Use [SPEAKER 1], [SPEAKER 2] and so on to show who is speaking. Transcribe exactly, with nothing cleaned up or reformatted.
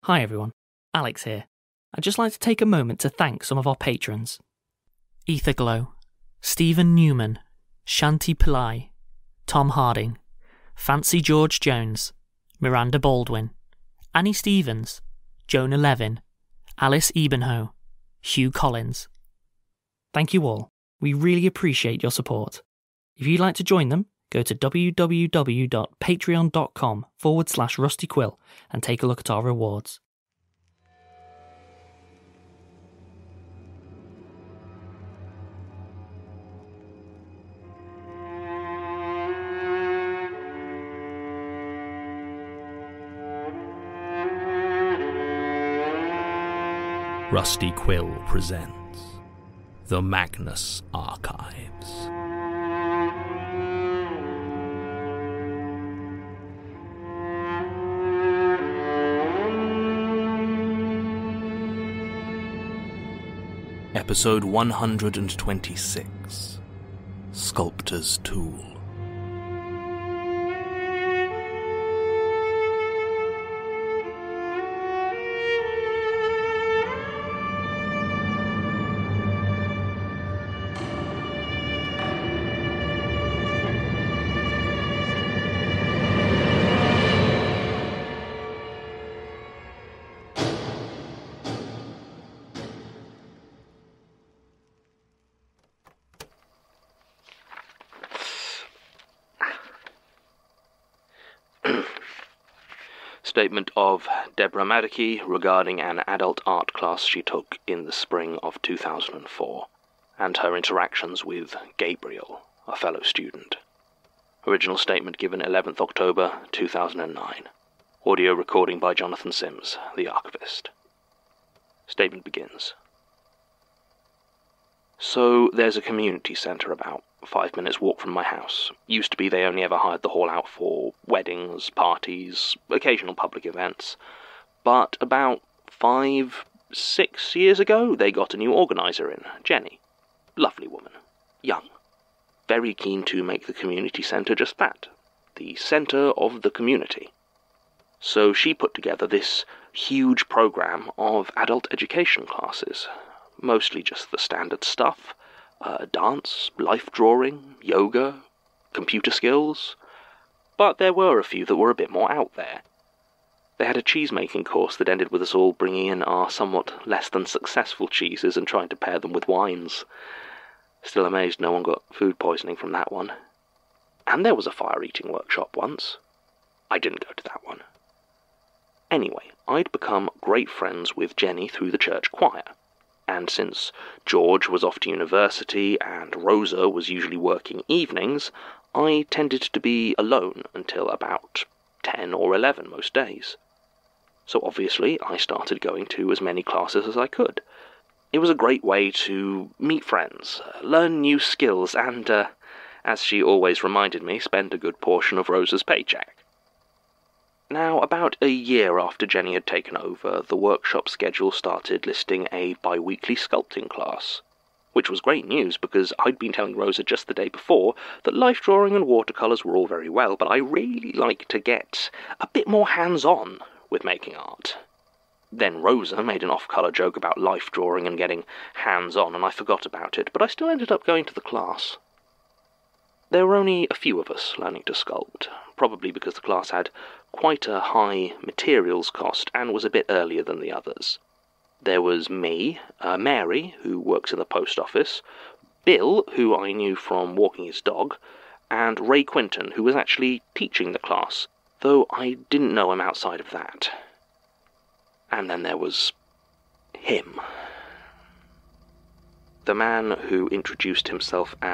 [SPEAKER 1] Hi everyone, Alex here. I'd just like to take a moment to thank some of our patrons. Etherglow, Stephen Newman, Shanti Pillai, Tom Harding, Fancy George Jones, Miranda Baldwin, Annie Stevens, Jonah Levin, Alice Ebenho, Hugh Collins. Thank you all. We really appreciate your support. If you'd like to join them, go to www.patreon.com forward slash Rusty Quill and take a look at our rewards.
[SPEAKER 2] Rusty Quill presents The Magnus Archives. Episode one hundred twenty-six, Sculptor's Tool. Statement of Deborah Madeke regarding an adult art class she took in the spring of two thousand four, and her interactions with Gabriel, a fellow student. Original statement given eleventh October two thousand nine. Audio recording by Jonathan Sims, the archivist. Statement begins. So, there's a community centre about five minutes walk from my house. Used to be they only ever hired the hall out for weddings, parties, occasional public events. But about five, six years ago, they got a new organiser in, Jenny. Lovely woman. Young. Very keen to make the community centre just that. The centre of the community. So she put together this huge programme of adult education classes. Mostly just the standard stuff. Uh, dance, life drawing, yoga, computer skills. But there were a few that were a bit more out there. They had a cheese-making course that ended with us all bringing in our somewhat less than successful cheeses and trying to pair them with wines. Still amazed no one got food poisoning from that one. And there was a fire-eating workshop once. I didn't go to that one. Anyway, I'd become great friends with Jenny through the church choir. And since George was off to university and Rosa was usually working evenings, I tended to be alone until about ten or eleven most days. So obviously I started going to as many classes as I could. It was a great way to meet friends, learn new skills, and, uh, as she always reminded me, spend a good portion of Rosa's paycheck. Now, about a year after Jenny had taken over, the workshop schedule started listing a bi-weekly sculpting class, which was great news because I'd been telling Rosa just the day before that life drawing and watercolours were all very well, but I really like to get a bit more hands-on with making art. Then Rosa made an off-colour joke about life drawing and getting hands-on, and I forgot about it, but I still ended up going to the class. There were only a few of us learning to sculpt, probably because the class had quite a high materials cost and was a bit earlier than the others. There was me, uh, Mary, who works in the post office, Bill, who I knew from walking his dog, and Ray Quinton, who was actually teaching the class, though I didn't know him outside of that. And then there was him. The man who introduced himself as